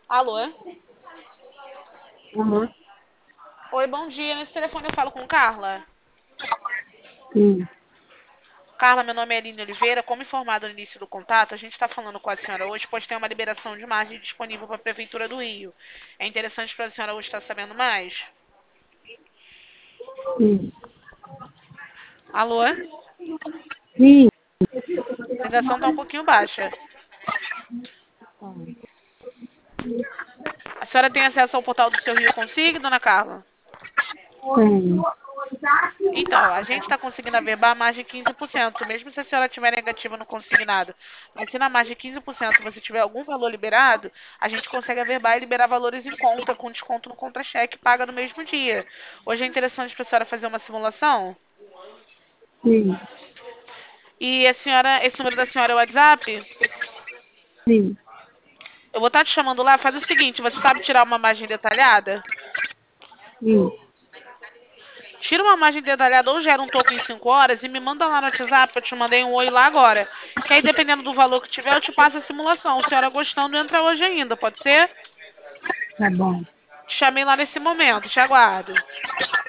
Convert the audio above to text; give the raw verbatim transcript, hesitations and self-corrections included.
Alô? Uhum. Oi, bom dia. Nesse telefone eu falo com Carla. Sim, Carla, meu nome é Aline Oliveira. Como informado no início do contato, a gente está falando com a senhora hoje, pois tem uma liberação de margem disponível para a Prefeitura do Rio. É interessante para a senhora hoje estar sabendo mais? sim, Alô? A sim. ligação está um pouquinho baixa. A senhora tem acesso ao portal do seu Rio Consigo, dona Carla? Tenho. Então, a gente está conseguindo averbar a margem de quinze por cento, mesmo se a senhora tiver negativa no consignado. Mas se na margem de quinze por cento você tiver algum valor liberado, a gente consegue averbar e liberar valores em conta, com desconto no contra-cheque, paga no mesmo dia. Hoje é interessante para a senhora fazer uma simulação. Sim, E a senhora, esse número da senhora é o WhatsApp? sim, Eu vou estar te chamando lá, faz o seguinte, você sabe tirar uma margem detalhada? sim. Tira uma margem detalhada ou gera um token em cinco horas e me manda lá no WhatsApp, eu te mandei um oi lá agora. Que aí, dependendo do valor que tiver, eu te passo a simulação. Se a senhora gostando, entra hoje ainda, pode ser? Tá bom. Te chamei lá nesse momento, te aguardo.